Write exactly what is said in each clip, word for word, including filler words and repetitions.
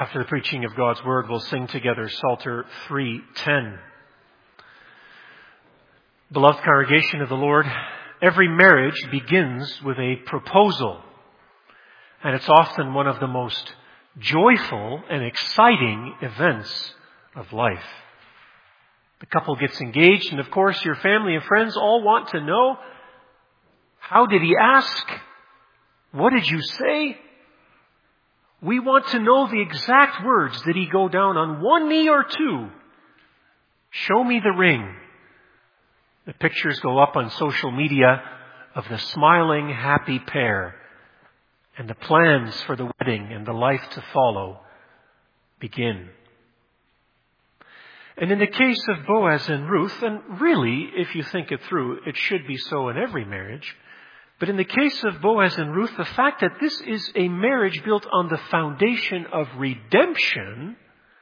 After the preaching of God's Word, we'll sing together Psalter three ten. Beloved congregation of the Lord, every marriage begins with a proposal. And it's often one of the most joyful and exciting events of life. The couple gets engaged, and of course your family and friends all want to know, how did he ask? What did you say? We want to know the exact words. Did he go down on one knee or two? Show me the ring. The pictures go up on social media of the smiling, happy pair, and the plans for the wedding and the life to follow begin. And in the case of Boaz and Ruth, and really, if you think it through, it should be so in every marriage, but in the case of Boaz and Ruth, the fact that this is a marriage built on the foundation of redemption,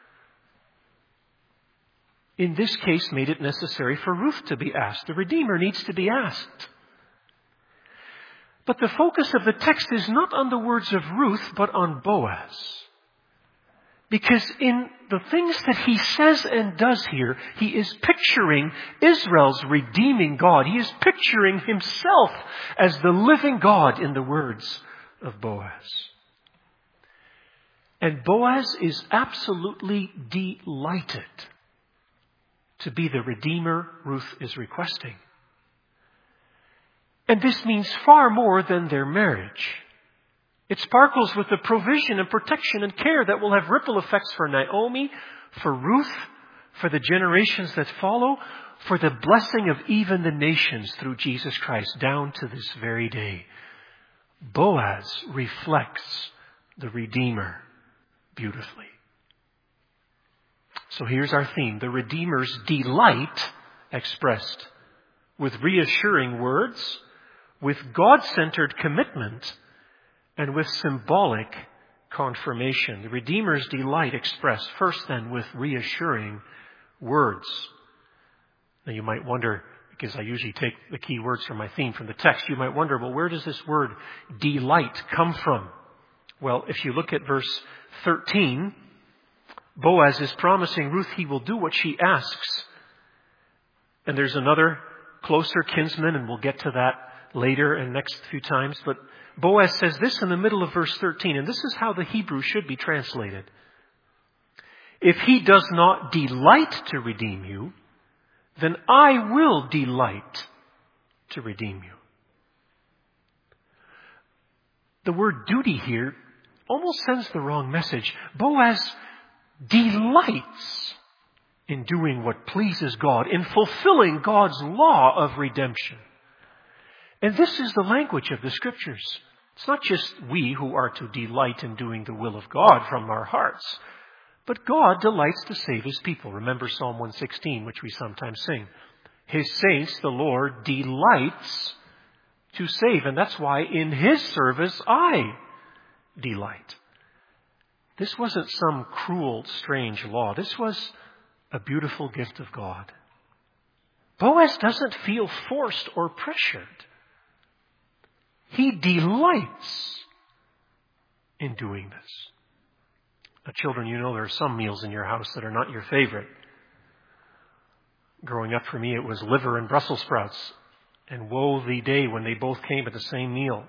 in this case made it necessary for Ruth to be asked. The Redeemer needs to be asked. But the focus of the text is not on the words of Ruth, but on Boaz. Because in the things that he says and does here, he is picturing Israel's redeeming God. He is picturing himself as the living God in the words of Boaz. And Boaz is absolutely delighted to be the Redeemer Ruth is requesting. And this means far more than their marriage. It sparkles with the provision and protection and care that will have ripple effects for Naomi, for Ruth, for the generations that follow, for the blessing of even the nations through Jesus Christ down to this very day. Boaz reflects the Redeemer beautifully. So here's our theme, the Redeemer's delight expressed with reassuring words, with God-centered commitment, and with symbolic confirmation. The Redeemer's delight expressed first then with reassuring words. Now you might wonder, because I usually take the key words from my theme from the text, you might wonder, well, where does this word delight come from? Well, if you look at verse thirteen, Boaz is promising Ruth he will do what she asks. And there's another closer kinsman, and we'll get to that later and next few times, but Boaz says this in the middle of verse thirteen, and this is how the Hebrew should be translated. If he does not delight to redeem you, then I will delight to redeem you. The word duty here almost sends the wrong message. Boaz delights in doing what pleases God, in fulfilling God's law of redemption. And this is the language of the Scriptures. It's not just we who are to delight in doing the will of God from our hearts, but God delights to save his people. Remember Psalm one sixteen, which we sometimes sing. His saints, the Lord, delights to save. And that's why in his service I delight. This wasn't some cruel, strange law. This was a beautiful gift of God. Boaz doesn't feel forced or pressured. He delights in doing this. Now, children, you know there are some meals in your house that are not your favorite. Growing up for me, it was liver and Brussels sprouts. And woe the day when they both came at the same meal.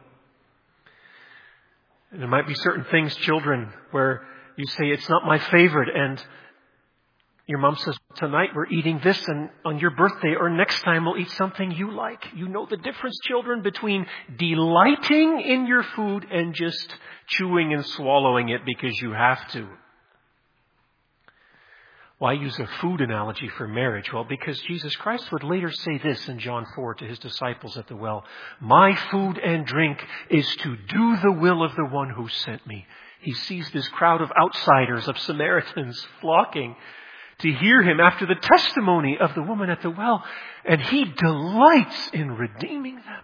And there might be certain things, children, where you say, it's not my favorite, and your mom says, tonight we're eating this, and on your birthday or next time we'll eat something you like. You know the difference, children, between delighting in your food and just chewing and swallowing it because you have to. Why use a food analogy for marriage? Well, because Jesus Christ would later say this in John four to his disciples at the well. My food and drink is to do the will of the one who sent me. He sees this crowd of outsiders, of Samaritans flocking to hear him after the testimony of the woman at the well. And he delights in redeeming them.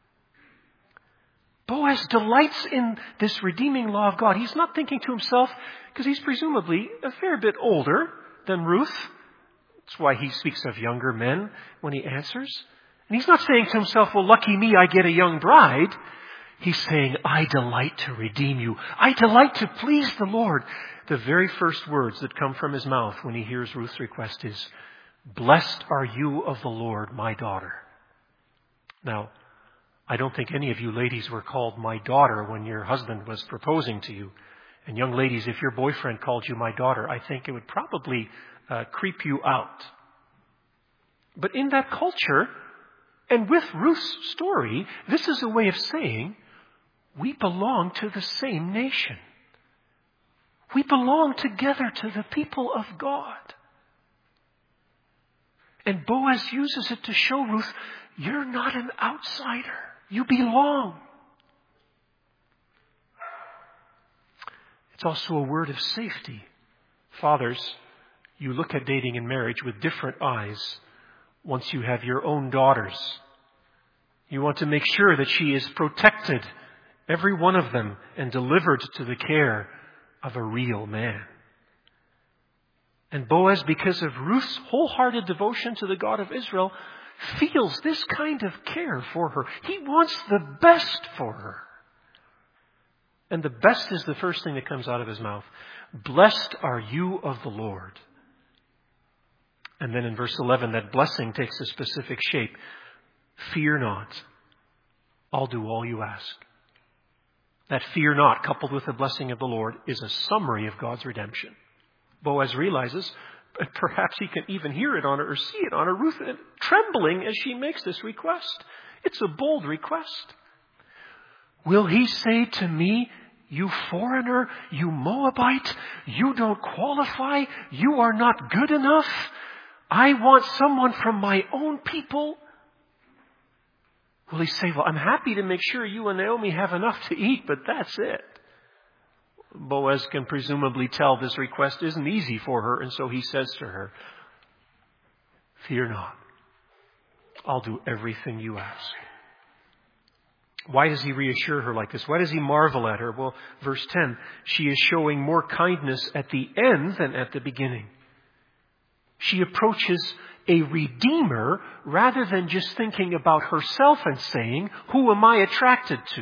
Boaz delights in this redeeming law of God. He's not thinking to himself, because he's presumably a fair bit older than Ruth. That's why he speaks of younger men when he answers. And he's not saying to himself, well, lucky me, I get a young bride. He's saying, I delight to redeem you. I delight to please the Lord. the very first words that come from his mouth when he hears Ruth's request is, "Blessed are you of the Lord, my daughter." Now, I don't think any of you ladies were called my daughter when your husband was proposing to you. And young ladies, if your boyfriend called you my daughter, I think it would probably uh, creep you out. But in that culture, and with Ruth's story, this is a way of saying, we belong to the same nation. We belong together to the people of God. And Boaz uses it to show Ruth, you're not an outsider. You belong. It's also a word of safety. Fathers, you look at dating and marriage with different eyes once you have your own daughters. You want to make sure that she is protected, every one of them, and delivered to the care of a real man. And Boaz, because of Ruth's wholehearted devotion to the God of Israel, feels this kind of care for her. He wants the best for her. And the best is the first thing that comes out of his mouth. Blessed are you of the Lord. And then in verse eleven, that blessing takes a specific shape. Fear not. I'll do all you ask. That fear not, coupled with the blessing of the Lord, is a summary of God's redemption. Boaz realizes, perhaps he can even hear it on her or see it on her, Ruth trembling as she makes this request. It's a bold request. Will he say to me, you foreigner, you Moabite, you don't qualify, you are not good enough? I want someone from my own people. Will he say, well, I'm happy to make sure you and Naomi have enough to eat, but that's it. Boaz can presumably tell this request isn't easy for her, and so he says to her, fear not. I'll do everything you ask. Why does he reassure her like this? Why does he marvel at her? Well, verse ten, she is showing more kindness at the end than at the beginning. She approaches a redeemer rather than just thinking about herself and saying, who am I attracted to?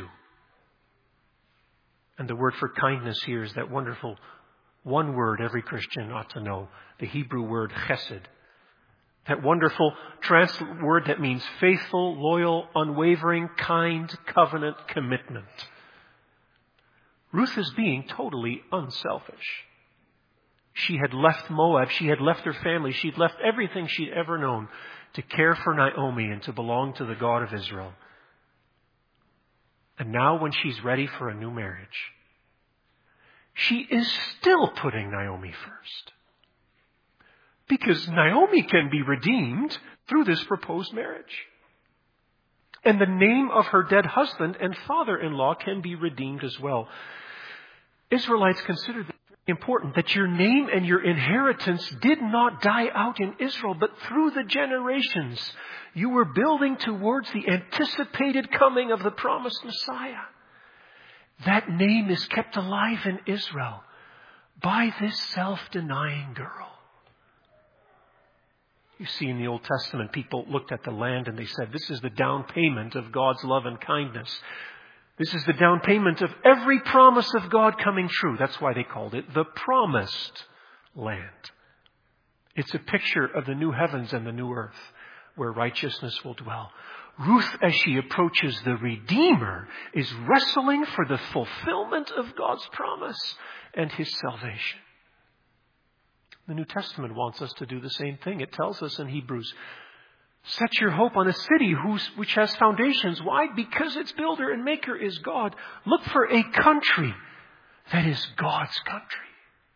And the word for kindness here is that wonderful one word every Christian ought to know, the Hebrew word chesed. That wonderful trans- word that means faithful, loyal, unwavering, kind, covenant, commitment. Ruth is being totally unselfish. She had left Moab. She had left her family. She'd left everything she'd ever known to care for Naomi and to belong to the God of Israel. And now when she's ready for a new marriage, she is still putting Naomi first. Because Naomi can be redeemed through this proposed marriage. And the name of her dead husband and father-in-law can be redeemed as well. Israelites considered it very important that your name and your inheritance did not die out in Israel, but through the generations. You were building towards the anticipated coming of the promised Messiah. That name is kept alive in Israel by this self-denying girl. You see, in the Old Testament, people looked at the land and they said, this is the down payment of God's love and kindness. This is the down payment of every promise of God coming true. That's why they called it the promised land. It's a picture of the new heavens and the new earth where righteousness will dwell. Ruth, as she approaches the Redeemer, is wrestling for the fulfillment of God's promise and His salvation. The New Testament wants us to do the same thing. It tells us in Hebrews, set your hope on a city whose, which has foundations. Why? Because its builder and maker is God. Look for a country that is God's country.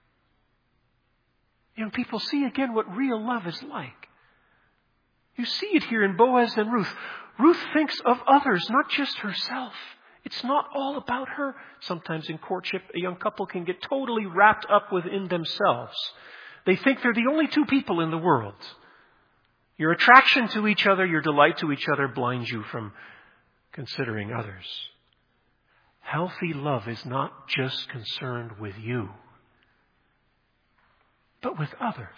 Young people, see again what real love is like. You see it here in Boaz and Ruth. Ruth thinks of others, not just herself. It's not all about her. Sometimes in courtship, a young couple can get totally wrapped up within themselves. They think they're the only two people in the world. Your attraction to each other, your delight to each other blinds you from considering others. Healthy love is not just concerned with you, but with others.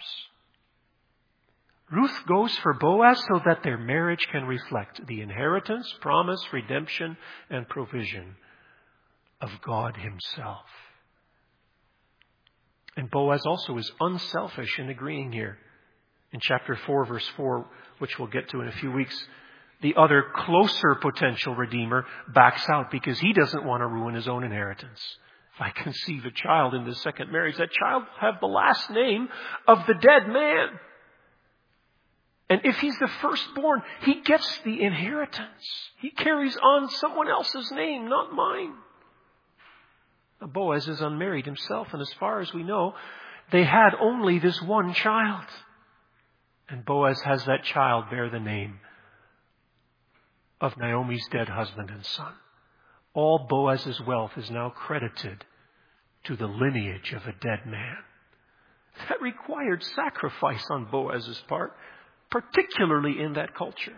Ruth goes for Boaz so that their marriage can reflect the inheritance, promise, redemption, and provision of God Himself. And Boaz also is unselfish in agreeing here. In chapter four, verse four, which we'll get to in a few weeks, the other closer potential redeemer backs out because he doesn't want to ruin his own inheritance. If I conceive a child in this second marriage, that child will have the last name of the dead man. And if he's the firstborn, he gets the inheritance. He carries on someone else's name, not mine. Now, Boaz is unmarried himself, and as far as we know, they had only this one child. And Boaz has that child bear the name of Naomi's dead husband and son. All Boaz's wealth is now credited to the lineage of a dead man. That required sacrifice on Boaz's part, particularly in that culture.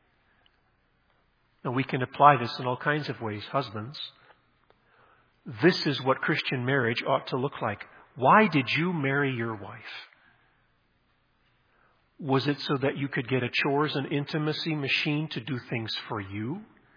Now we can apply this in all kinds of ways. Husbands, this is what Christian marriage ought to look like. Why did you marry your wife? Was it so that you could get a chores and intimacy machine to do things for you?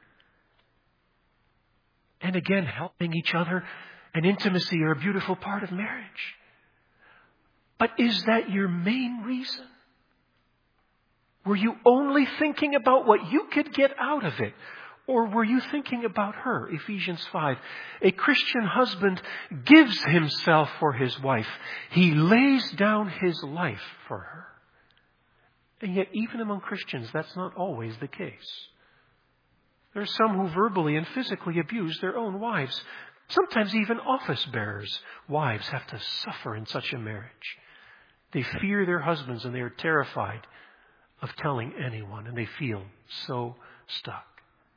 And again, helping each other and intimacy are a beautiful part of marriage. But is that your main reason? Were you only thinking about what you could get out of it? Or were you thinking about her? Ephesians five. A Christian husband gives himself for his wife. He lays down his life for her. And yet, even among Christians, that's not always the case. There are some who verbally and physically abuse their own wives. Sometimes even office bearers' wives have to suffer in such a marriage. They fear their husbands and they are terrified of telling anyone, and they feel so stuck.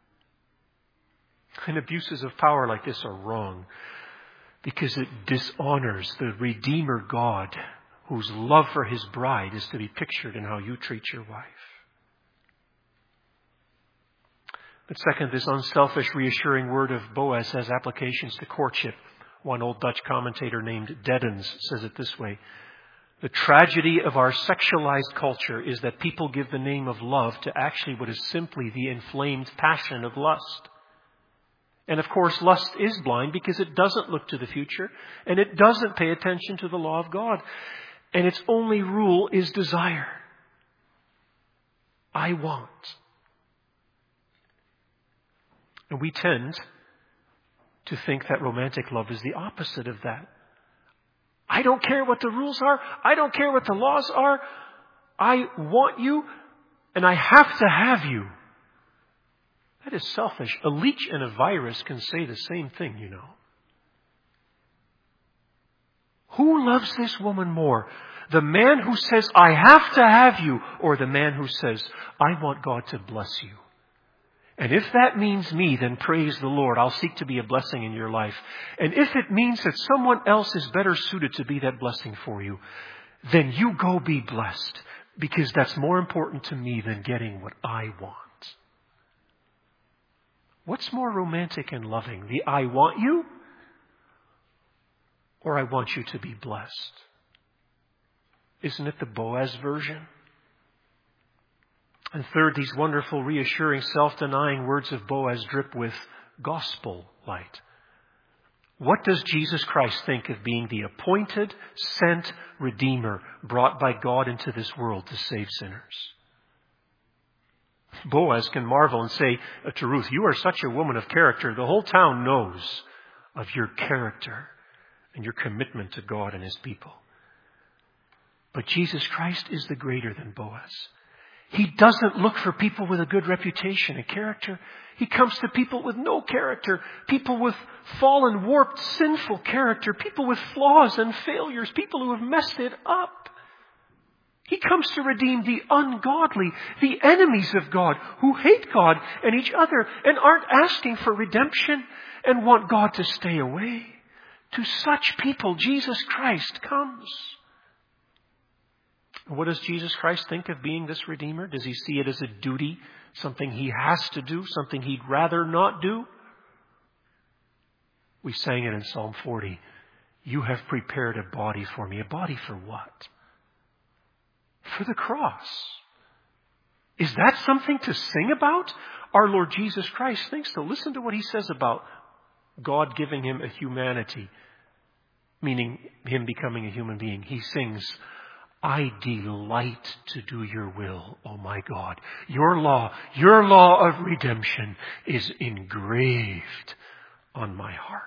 And abuses of power like this are wrong because it dishonors the Redeemer God whose love for his bride is to be pictured in how you treat your wife. But second, this unselfish, reassuring word of Boaz has applications to courtship. One old Dutch commentator named Deddens says it this way: the tragedy of our sexualized culture is that people give the name of love to actually what is simply the inflamed passion of lust. And of course, lust is blind because it doesn't look to the future and it doesn't pay attention to the law of God. And its only rule is desire. I want. And we tend to think that romantic love is the opposite of that. I don't care what the rules are. I don't care what the laws are. I want you and I have to have you. That is selfish. A leech and a virus can say the same thing, you know. Who loves this woman more? The man who says, I have to have you, or the man who says, I want God to bless you? And if that means me, then praise the Lord. I'll seek to be a blessing in your life. And if it means that someone else is better suited to be that blessing for you, then you go be blessed, because that's more important to me than getting what I want. What's more romantic and loving? The I want you? Or I want you to be blessed? Isn't it the Boaz version? And third, these wonderful, reassuring, self-denying words of Boaz drip with gospel light. What does Jesus Christ think of being the appointed, sent Redeemer brought by God into this world to save sinners? Boaz can marvel and say to Ruth, you are such a woman of character. The whole town knows of your character and your commitment to God and his people. But Jesus Christ is the greater than Boaz. He doesn't look for people with a good reputation and character. He comes to people with no character, people with fallen, warped, sinful character, people with flaws and failures, people who have messed it up. He comes to redeem the ungodly, the enemies of God, who hate God and each other and aren't asking for redemption and want God to stay away. To such people, Jesus Christ comes. What does Jesus Christ think of being this Redeemer? Does he see it as a duty, something he has to do, something he'd rather not do? We sang it in Psalm forty. You have prepared a body for me. A body for what? For the cross. Is that something to sing about? Our Lord Jesus Christ thinks so. Listen to what he says about God giving him a humanity. meaning him becoming a human being. He sings, I delight to do your will, O my God. Your law, your law of redemption is engraved on my heart.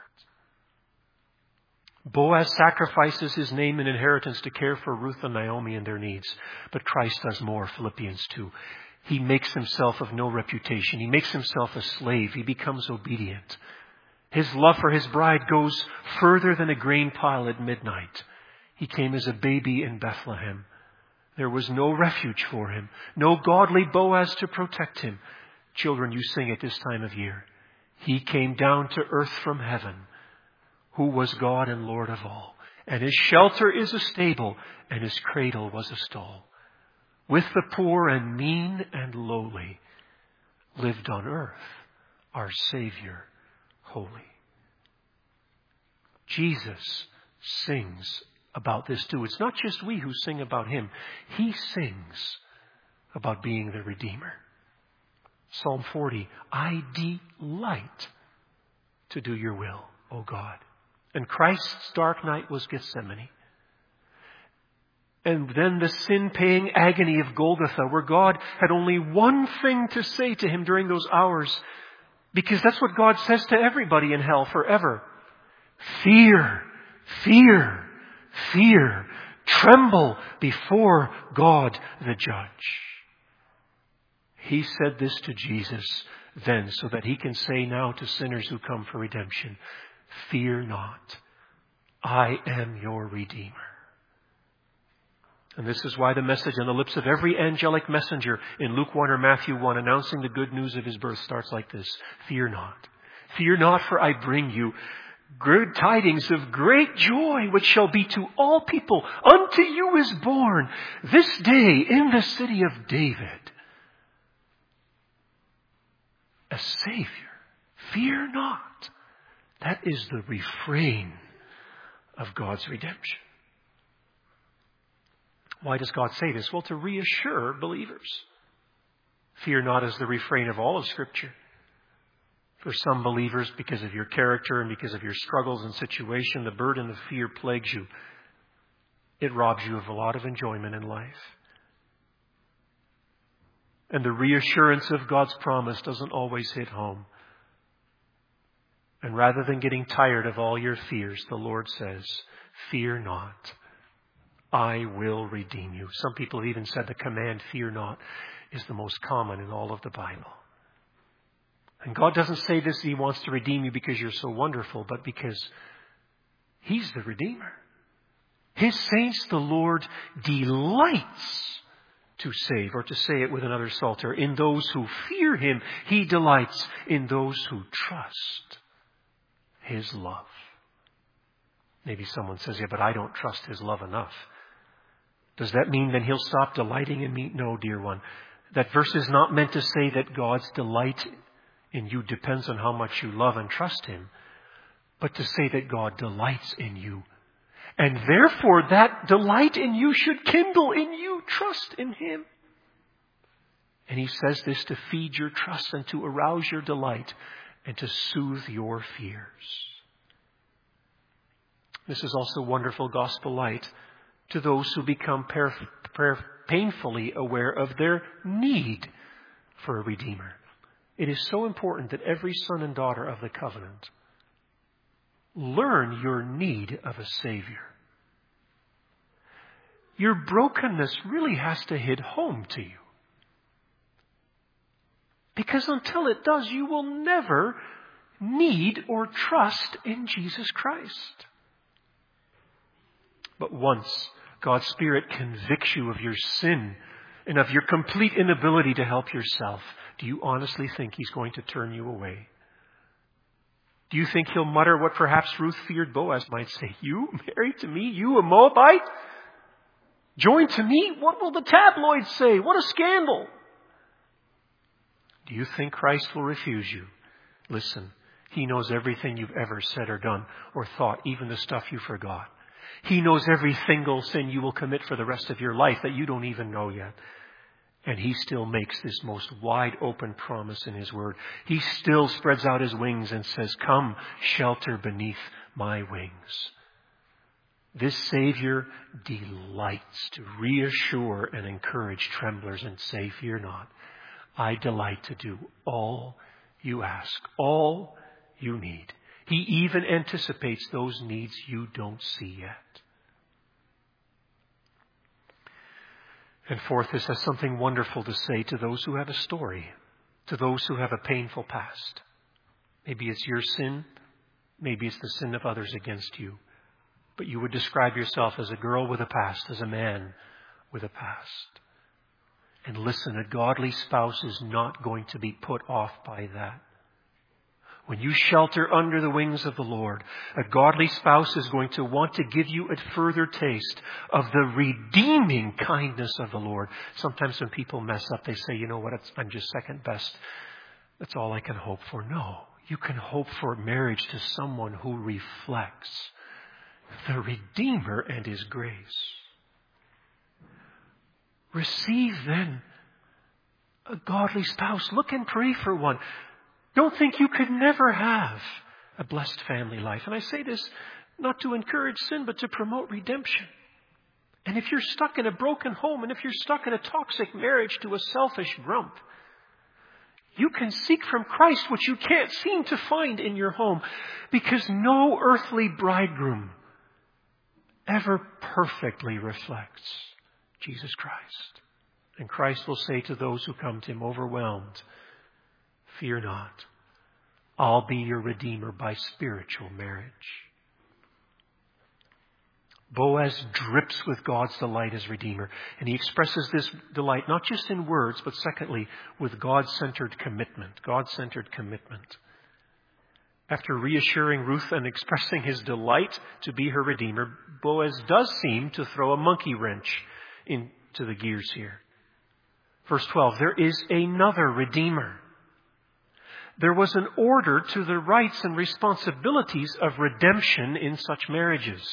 Boaz sacrifices his name and inheritance to care for Ruth and Naomi and their needs. But Christ does more, Philippians two. He makes himself of no reputation. He makes himself a slave. He becomes obedient. His love for his bride goes further than a grain pile at midnight. He came as a baby in Bethlehem. There was no refuge for him, no godly Boaz to protect him. Children, you sing at this time of year. He came down to earth from heaven, who was God and Lord of all. And his shelter is a stable, and his cradle was a stall. With the poor and mean and lowly, lived on earth our Savior holy. Jesus sings about this too. It's not just we who sing about him. He sings about being the Redeemer. Psalm forty, I delight to do your will, O God. And Christ's dark night was Gethsemane. And then the sin-paying agony of Golgotha, where God had only one thing to say to him during those hours, because that's what God says to everybody in hell forever. Fear, fear, fear. Tremble before God the Judge. He said this to Jesus then so that he can say now to sinners who come for redemption, fear not, I am your Redeemer. And this is why the message on the lips of every angelic messenger in Luke one or Matthew one announcing the good news of his birth starts like this. Fear not. Fear not, for I bring you good tidings of great joy, which shall be to all people. Unto you is born this day in the city of David a Savior. Fear not. That is the refrain of God's redemption. Why does God say this? Well, to reassure believers. Fear not is the refrain of all of Scripture. For some believers, because of your character and because of your struggles and situation, the burden of fear plagues you. It robs you of a lot of enjoyment in life. And the reassurance of God's promise doesn't always hit home. And rather than getting tired of all your fears, the Lord says, fear not. I will redeem you. Some people have even said the command, fear not, is the most common in all of the Bible. And God doesn't say this, He wants to redeem you because you're so wonderful, but because He's the Redeemer. His saints, the Lord delights to save, or to say it with another psalter, in those who fear Him, He delights in those who trust His love. Maybe someone says, yeah, but I don't trust His love enough. Does that mean then He'll stop delighting in me? No, dear one. That verse is not meant to say that God's delight in you depends on how much you love and trust Him, but to say that God delights in you. And therefore that delight in you should kindle in you trust in Him. And He says this to feed your trust and to arouse your delight and to soothe your fears. This is also wonderful gospel light to those who become per- per- painfully aware of their need for a Redeemer. It is so important that every son and daughter of the covenant learn your need of a Savior. Your brokenness really has to hit home to you. Because until it does, you will never need or trust in Jesus Christ. But once God's Spirit convicts you of your sin and of your complete inability to help yourself, do you honestly think He's going to turn you away? Do you think He'll mutter what perhaps Ruth feared Boaz might say? You married to me? You a Moabite? Joined to me? What will the tabloids say? What a scandal! Do you think Christ will refuse you? Listen, He knows everything you've ever said or done or thought, even the stuff you forgot. He knows every single sin you will commit for the rest of your life that you don't even know yet. And He still makes this most wide open promise in His Word. He still spreads out His wings and says, come, shelter beneath my wings. This Savior delights to reassure and encourage tremblers and say, fear not. I delight to do all you ask, all you need. He even anticipates those needs you don't see yet. And fourth, this has something wonderful to say to those who have a story, to those who have a painful past. Maybe it's your sin, maybe it's the sin of others against you. But you would describe yourself as a girl with a past, as a man with a past. And listen, a godly spouse is not going to be put off by that. When you shelter under the wings of the Lord, a godly spouse is going to want to give you a further taste of the redeeming kindness of the Lord. Sometimes when people mess up, they say, you know what, I'm just second best. That's all I can hope for. No, you can hope for marriage to someone who reflects the Redeemer and His grace. Receive then a godly spouse. Look and pray for one. Don't think you could never have a blessed family life. And I say this not to encourage sin, but to promote redemption. And if you're stuck in a broken home, and if you're stuck in a toxic marriage to a selfish grump, you can seek from Christ what you can't seem to find in your home, because no earthly bridegroom ever perfectly reflects Jesus Christ. And Christ will say to those who come to Him overwhelmed, fear not, I'll be your Redeemer by spiritual marriage. Boaz drips with God's delight as Redeemer. And he expresses this delight not just in words, but secondly, with God-centered commitment. God-centered commitment. After reassuring Ruth and expressing his delight to be her Redeemer, Boaz does seem to throw a monkey wrench into the gears here. Verse twelve, there is another Redeemer. There was an order to the rights and responsibilities of redemption in such marriages.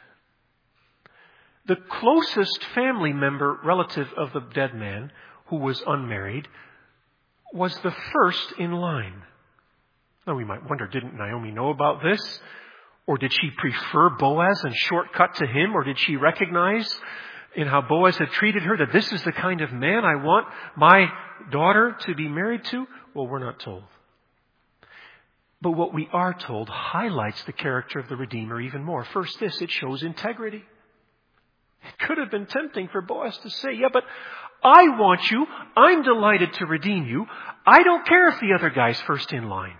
The closest family member, relative of the dead man, who was unmarried, was the first in line. Now we might wonder, didn't Naomi know about this? Or did she prefer Boaz and shortcut to him? Or did she recognize in how Boaz had treated her that this is the kind of man I want my daughter to be married to? Well, we're not told. But what we are told highlights the character of the Redeemer even more. First this, it shows integrity. It could have been tempting for Boaz to say, yeah, but I want you. I'm delighted to redeem you. I don't care if the other guy's first in line.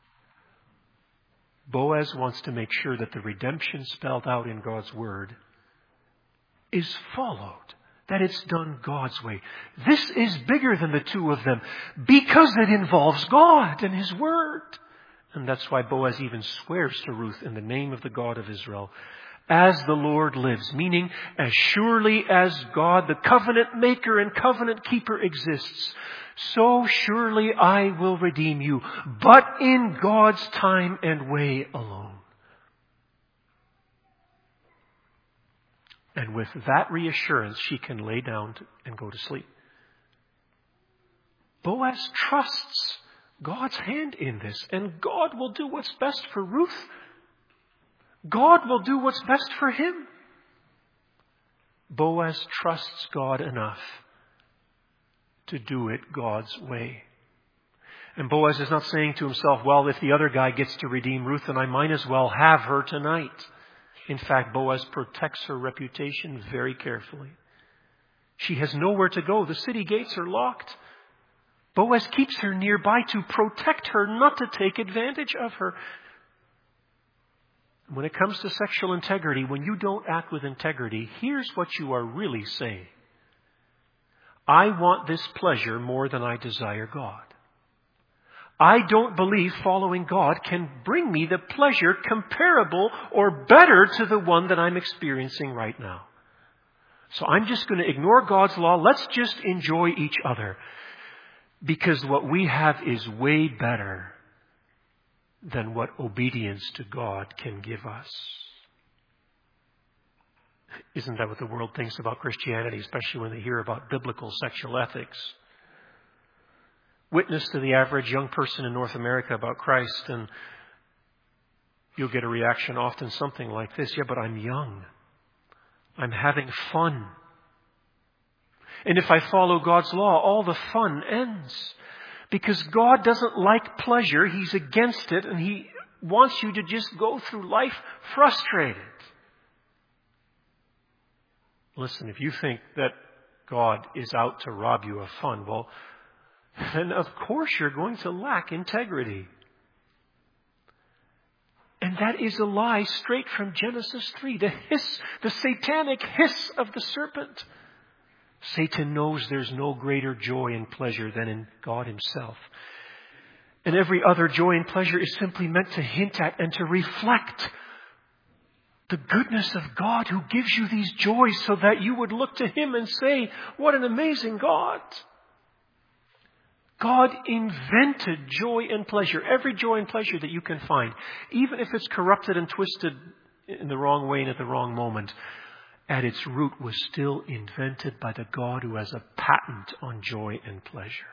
Boaz wants to make sure that the redemption spelled out in God's Word is followed, that it's done God's way. This is bigger than the two of them because it involves God and His Word. And that's why Boaz even swears to Ruth in the name of the God of Israel, as the Lord lives, meaning as surely as God, the covenant maker and covenant keeper, exists, so surely I will redeem you, but in God's time and way alone. And with that reassurance, she can lay down and go to sleep. Boaz trusts God's hand in this, and God will do what's best for Ruth. God will do what's best for him. Boaz trusts God enough to do it God's way. And Boaz is not saying to himself, well, if the other guy gets to redeem Ruth, then I might as well have her tonight. In fact, Boaz protects her reputation very carefully. She has nowhere to go. The city gates are locked. Boaz keeps her nearby to protect her, not to take advantage of her. When it comes to sexual integrity, when you don't act with integrity, here's what you are really saying. I want this pleasure more than I desire God. I don't believe following God can bring me the pleasure comparable or better to the one that I'm experiencing right now. So I'm just going to ignore God's law. Let's just enjoy each other. Because what we have is way better than what obedience to God can give us. Isn't that what the world thinks about Christianity, especially when they hear about biblical sexual ethics? Witness to the average young person in North America about Christ, and you'll get a reaction often something like this, yeah, but I'm young. I'm having fun. And if I follow God's law, all the fun ends. Because God doesn't like pleasure. He's against it, and He wants you to just go through life frustrated. Listen, if you think that God is out to rob you of fun, well, then of course you're going to lack integrity. And that is a lie straight from Genesis three. The hiss, the satanic hiss of the serpent. Satan knows there's no greater joy and pleasure than in God Himself. And every other joy and pleasure is simply meant to hint at and to reflect the goodness of God who gives you these joys so that you would look to Him and say, what an amazing God. God invented joy and pleasure, every joy and pleasure that you can find, even if it's corrupted and twisted in the wrong way and at the wrong moment. At its root was still invented by the God who has a patent on joy and pleasure.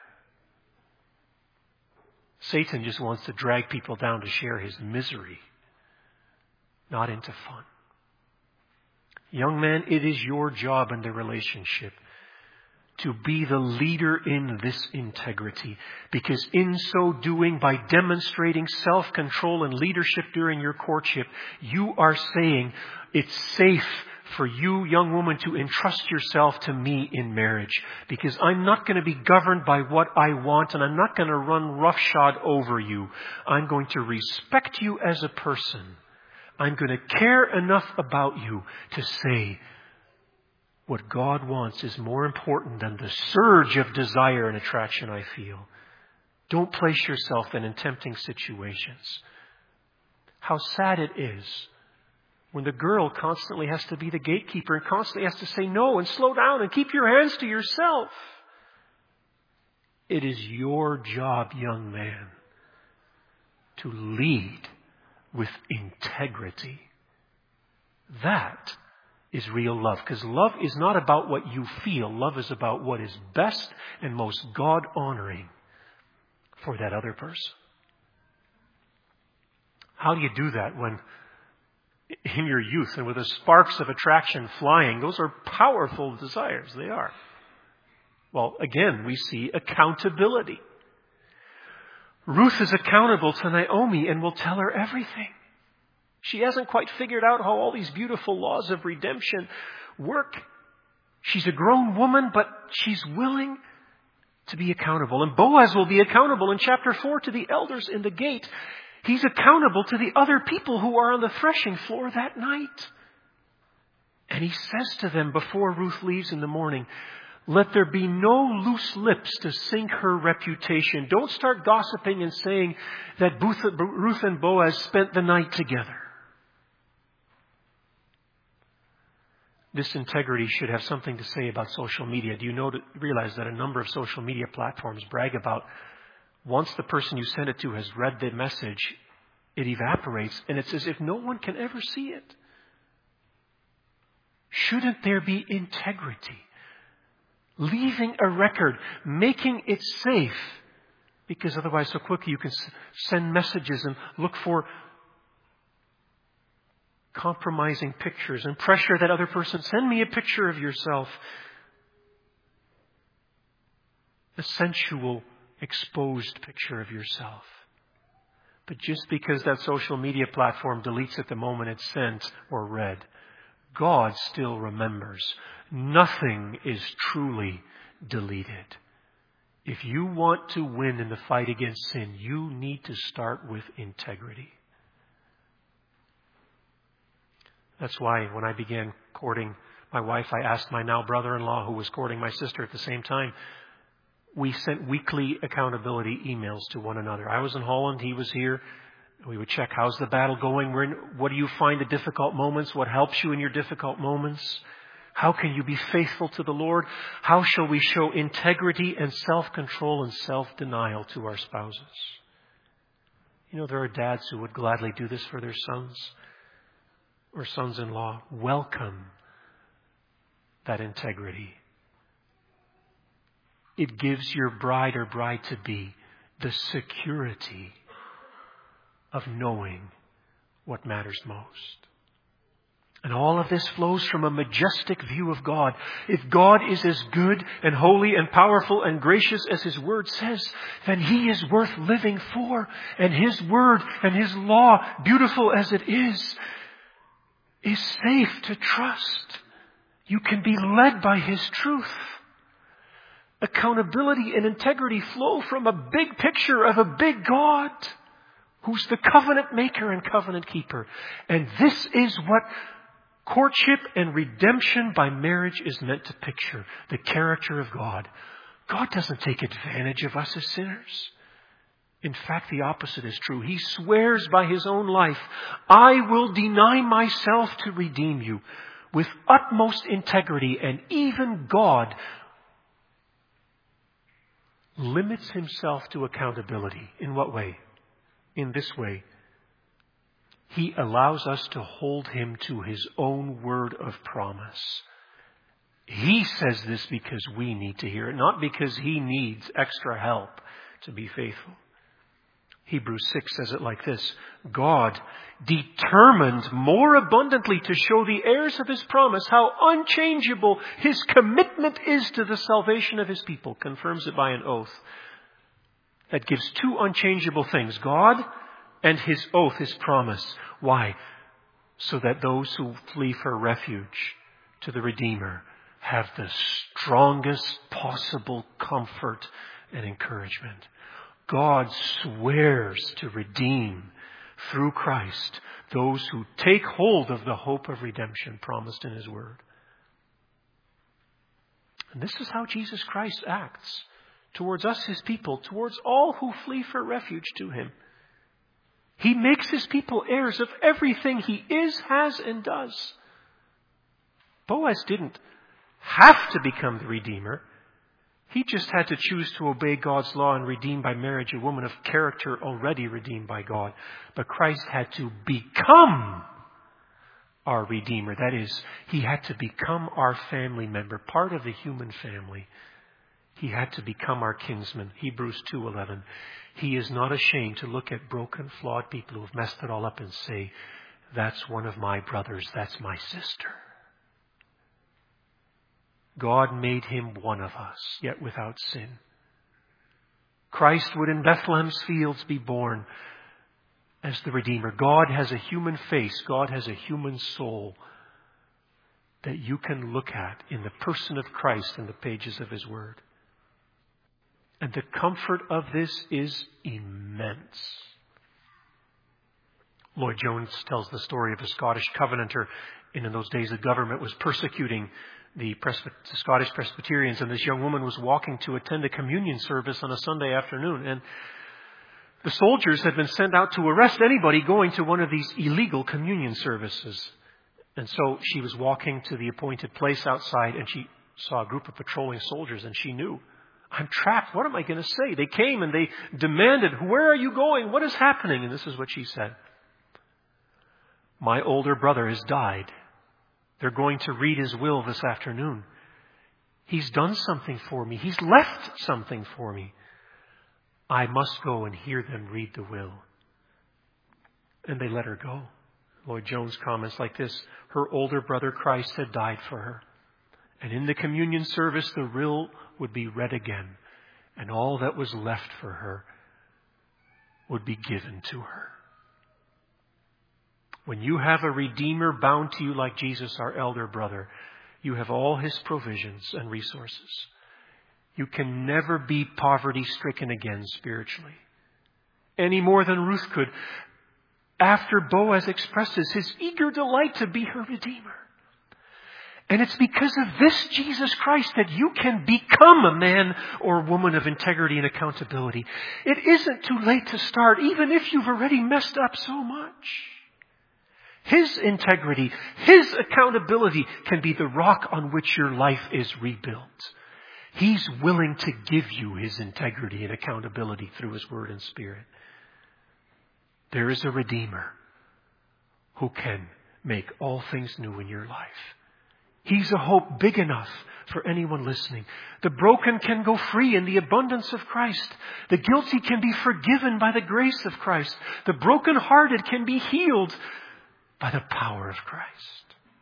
Satan just wants to drag people down to share his misery, not into fun. Young man, it is your job in the relationship to be the leader in this integrity. Because in so doing, by demonstrating self-control and leadership during your courtship, you are saying it's safe for you, young woman, to entrust yourself to me in marriage. Because I'm not going to be governed by what I want, and I'm not going to run roughshod over you. I'm going to respect you as a person. I'm going to care enough about you to say, what God wants is more important than the surge of desire and attraction I feel. Don't place yourself in tempting situations. How sad it is when the girl constantly has to be the gatekeeper and constantly has to say no and slow down and keep your hands to yourself. It is your job, young man, to lead with integrity. That is real love. Because love is not about what you feel. Love is about what is best and most God-honoring for that other person. How do you do that when in your youth and with the sparks of attraction flying, those are powerful desires. They are. Well, again, we see accountability. Ruth is accountable to Naomi and will tell her everything. She hasn't quite figured out how all these beautiful laws of redemption work. She's a grown woman, but she's willing to be accountable. And Boaz will be accountable in chapter four to the elders in the gate. He's accountable to the other people who are on the threshing floor that night. And he says to them before Ruth leaves in the morning, let there be no loose lips to sink her reputation. Don't start gossiping and saying that Ruth and Boaz spent the night together. This integrity should have something to say about social media. Do you know, realize that a number of social media platforms brag about once the person you send it to has read the message, it evaporates and it's as if no one can ever see it. Shouldn't there be integrity? Leaving a record, making it safe. Because otherwise so quickly you can send messages and look for compromising pictures and pressure that other person, send me a picture of yourself. A sensual, exposed picture of yourself. But just because that social media platform deletes it the moment it's sent or read, God still remembers. Nothing is truly deleted. If you want to win in the fight against sin, you need to start with integrity. That's why when I began courting my wife, I asked my now brother-in-law, who was courting my sister at the same time, we sent weekly accountability emails to one another. I was in Holland, he was here. We would check, how's the battle going? Where, what do you find the difficult moments? What helps you in your difficult moments? How can you be faithful to the Lord? How shall we show integrity and self-control and self-denial to our spouses? You know, there are dads who would gladly do this for their sons or sons-in-law. Welcome that integrity. It gives your bride or bride-to-be the security of knowing what matters most. And all of this flows from a majestic view of God. If God is as good and holy and powerful and gracious as His Word says, then He is worth living for. And His Word and His law, beautiful as it is, is safe to trust. You can be led by His truth. Accountability and integrity flow from a big picture of a big God who's the covenant maker and covenant keeper. And this is what courtship and redemption by marriage is meant to picture. The character of God. God doesn't take advantage of us as sinners. In fact, the opposite is true. He swears by His own life, I will deny myself to redeem you with utmost integrity. And even God limits Himself to accountability. In what way? In this way. He allows us to hold Him to His own word of promise. He says this because we need to hear it, not because He needs extra help to be faithful. Hebrews six says it like this. God determined more abundantly to show the heirs of His promise how unchangeable His commitment is to the salvation of His people. Confirms it by an oath. That gives two unchangeable things. God and His oath, His promise. Why? So that those who flee for refuge to the Redeemer have the strongest possible comfort and encouragement. God swears to redeem through Christ those who take hold of the hope of redemption promised in His Word. And this is how Jesus Christ acts towards us, His people, towards all who flee for refuge to Him. He makes His people heirs of everything He is, has, and does. Boaz didn't have to become the Redeemer. He just had to choose to obey God's law and redeem by marriage a woman of character already redeemed by God. But Christ had to become our Redeemer. That is, He had to become our family member, part of the human family. He had to become our kinsman. Hebrews two eleven. He is not ashamed to look at broken, flawed people who have messed it all up and say, that's one of my brothers, that's my sister. God made Him one of us, yet without sin. Christ would in Bethlehem's fields be born as the Redeemer. God has a human face. God has a human soul that you can look at in the person of Christ in the pages of His Word. And the comfort of this is immense. Lloyd Jones tells the story of a Scottish Covenanter. And in those days, the government was persecuting the, Presby- the Scottish Presbyterians. And this young woman was walking to attend a communion service on a Sunday afternoon. And the soldiers had been sent out to arrest anybody going to one of these illegal communion services. And so she was walking to the appointed place outside, and she saw a group of patrolling soldiers, and she knew, I'm trapped. What am I going to say? They came and they demanded, where are you going? What is happening? And this is what she said. My older brother has died. They're going to read his will this afternoon. He's done something for me. He's left something for me. I must go and hear them read the will. And they let her go. Lloyd Jones comments like this. Her older brother Christ had died for her. And in the communion service, the will would be read again. And all that was left for her would be given to her. When you have a Redeemer bound to you like Jesus, our elder brother, you have all His provisions and resources. You can never be poverty-stricken again spiritually, any more than Ruth could, after Boaz expresses his eager delight to be her Redeemer. And it's because of this Jesus Christ that you can become a man or woman of integrity and accountability. It isn't too late to start, even if you've already messed up so much. His integrity, His accountability can be the rock on which your life is rebuilt. He's willing to give you His integrity and accountability through His Word and Spirit. There is a Redeemer who can make all things new in your life. He's a hope big enough for anyone listening. The broken can go free in the abundance of Christ. The guilty can be forgiven by the grace of Christ. The brokenhearted can be healed by the power of Christ.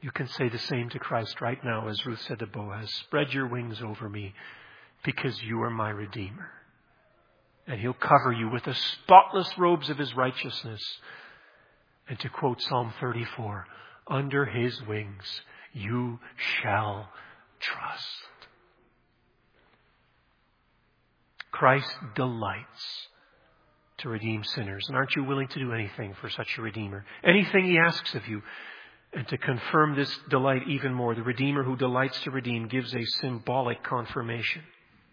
You can say the same to Christ right now, as Ruth said to Boaz. Spread your wings over me, because you are my Redeemer. And He'll cover you with the spotless robes of His righteousness. And to quote Psalm thirty-four, under His wings you shall trust. Christ delights to redeem sinners. And aren't you willing to do anything for such a Redeemer? Anything He asks of you. And to confirm this delight even more, the Redeemer who delights to redeem gives a symbolic confirmation.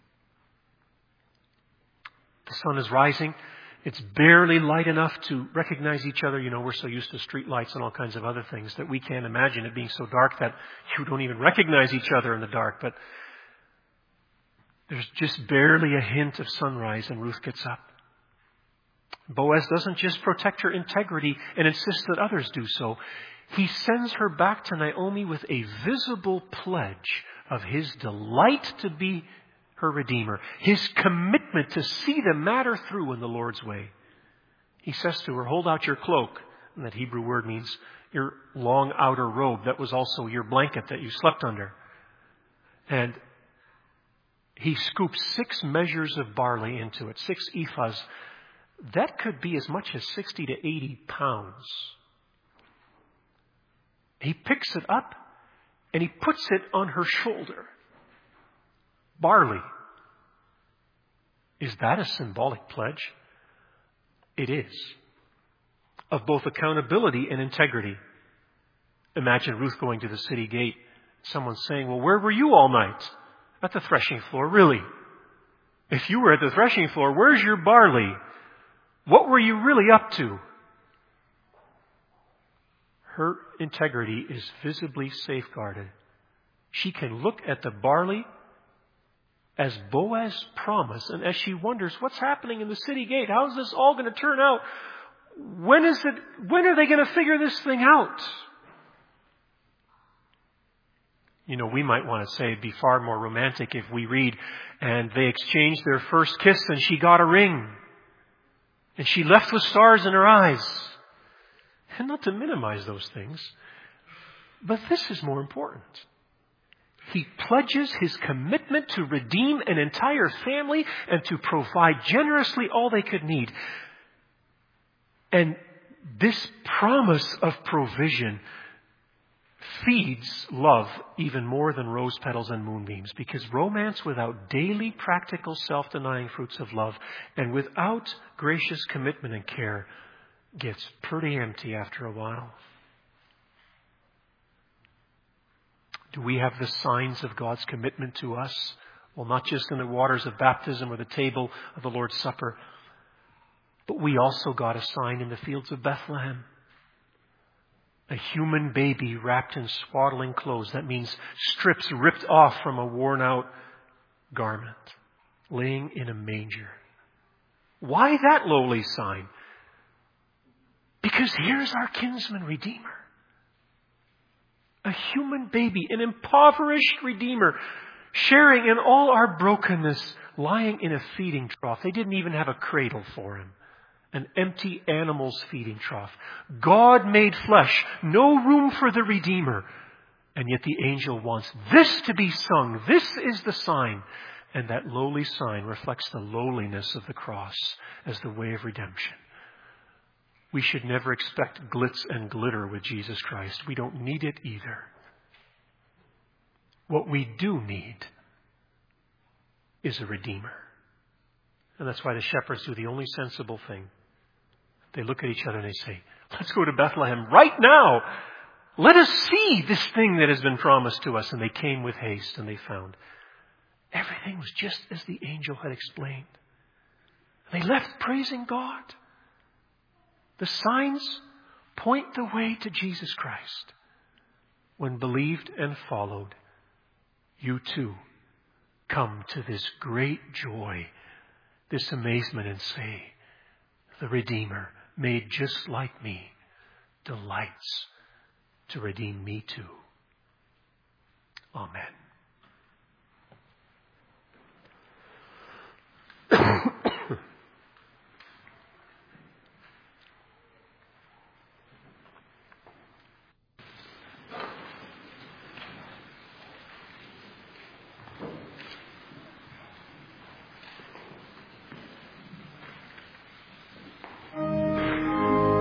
The sun is rising. It's barely light enough to recognize each other. You know, we're so used to street lights and all kinds of other things that we can't imagine it being so dark that you don't even recognize each other in the dark. But there's just barely a hint of sunrise, and Ruth gets up. Boaz doesn't just protect her integrity and insist that others do so. He sends her back to Naomi with a visible pledge of his delight to be her Redeemer, his commitment to see the matter through in the Lord's way. He says to her, hold out your cloak. And that Hebrew word means your long outer robe. That was also your blanket that you slept under. And he scoops six measures of barley into it, six ephahs. That could be as much as sixty to eighty pounds. He picks it up and he puts it on her shoulder. Barley. Is that a symbolic pledge? It is. Of both accountability and integrity. Imagine Ruth going to the city gate. Someone saying, well, where were you all night? At the threshing floor. Really? If you were at the threshing floor, where's your barley? What were you really up to? Her integrity is visibly safeguarded. She can look at the barley as Boaz promised, and as she wonders what's happening in the city gate, how's this all going to turn out? When is it? When are they going to figure this thing out? You know, we might want to say it'd be far more romantic if we read, and they exchanged their first kiss, and she got a ring, and she left with stars in her eyes. And not to minimize those things, but this is more important. He pledges his commitment to redeem an entire family and to provide generously all they could need. And this promise of provision feeds love even more than rose petals and moonbeams, because romance without daily practical self-denying fruits of love and without gracious commitment and care gets pretty empty after a while. Do we have the signs of God's commitment to us? Well, not just in the waters of baptism or the table of the Lord's Supper, but we also got a sign in the fields of Bethlehem. A human baby wrapped in swaddling clothes. That means strips ripped off from a worn out garment, laying in a manger. Why that lowly sign? Because here's our kinsman redeemer. A human baby, an impoverished redeemer, sharing in all our brokenness, lying in a feeding trough. They didn't even have a cradle for him. An empty animal's feeding trough. God made flesh, no room for the Redeemer. And yet the angel wants this to be sung. This is the sign. And that lowly sign reflects the lowliness of the cross as the way of redemption. We should never expect glitz and glitter with Jesus Christ. We don't need it either. What we do need is a Redeemer. And that's why the shepherds do the only sensible thing. They look at each other and they say, let's go to Bethlehem right now. Let us see this thing that has been promised to us. And they came with haste and they found everything was just as the angel had explained. They left praising God. The signs point the way to Jesus Christ. When believed and followed, you too come to this great joy, this amazement, and say, the Redeemer, made just like me, delights to redeem me too. Amen.